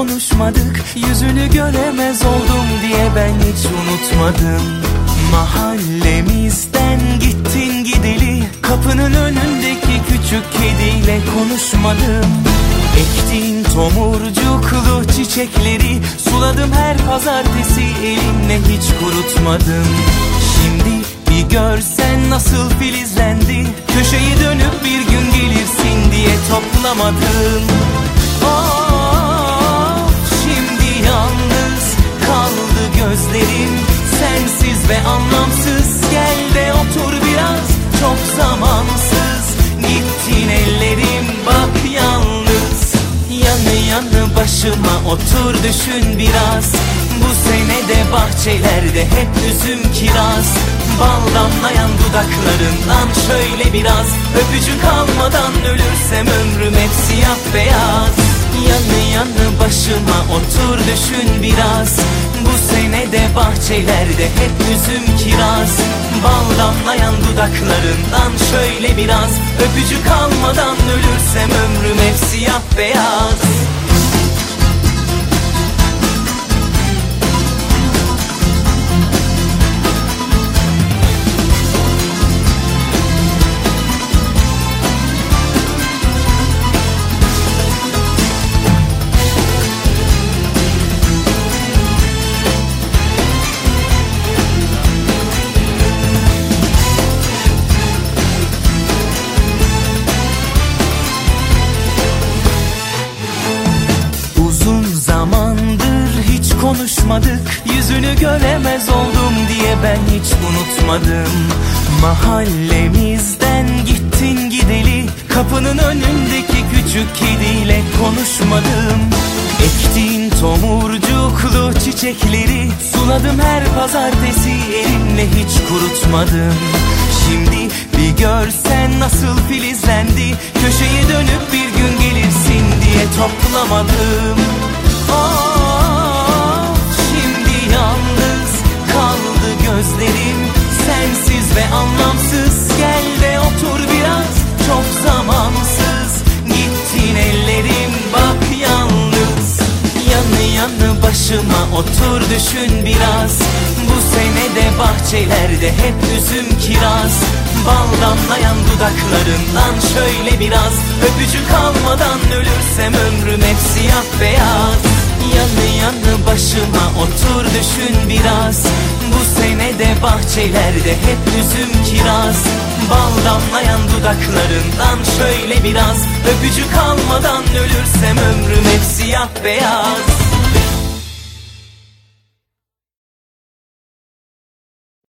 konuşmadık, yüzünü göremez oldum diye ben hiç unutmadım. Mahallemizden gittin gideli, kapının önündeki küçük kediyle konuşmadım. Ektiğin tomurcuklu çiçekleri suladım her pazartesi, elimle hiç kurutmadım. Şimdi bir görsen nasıl filizlendi, köşeyi dönüp bir gün gelirsin diye toplamadım. Şimdi yalnız kaldı gözlerim, sensiz ve anlamsız. Gel de otur biraz, çok zamansız. Gittin ellerim, bak yalnız. Yanı yanı başıma otur, düşün biraz. Bu sene de bahçelerde hep üzüm kiraz. Bal damlayan dudaklarından şöyle biraz, öpücük almadan ölürsem ömrüm hep siyah beyaz. Yanı yanı başıma otur, düşün biraz. Bu sene de bahçelerde hep üzüm kiraz. Bal damlayan dudaklarından şöyle biraz, öpücük almadan ölürsem ömrüm hep siyah beyaz. Konuşmadık, yüzünü göremez oldum diye ben hiç unutmadım. Mahallemizden gittin gideli, kapının önündeki küçük kediyle konuşmadım. Ektiğin tomurcuklu çiçekleri suladım her pazartesi, elimle hiç kurutmadım. Şimdi bir görsen nasıl filizlendi, köşeyi dönüp bir gün gelirsin diye toplamadım. Yalnız kaldı gözlerim, sensiz ve anlamsız. Gel de otur biraz, çok zamansız. Gittin ellerim, bak yalnız. Yanı yanı başıma otur, düşün biraz. Bu sene de bahçelerde hep üzüm kiraz. Bal damlayan dudaklarından şöyle biraz, öpücük almadan ölürsem ömrüm hep siyah beyaz. Yanı yanı başıma otur, düşün biraz. Bu sene de bahçelerde hep üzüm kiraz. Bal damlayan dudaklarından şöyle biraz, öpücük almadan ölürsem ömrüm hep siyah beyaz.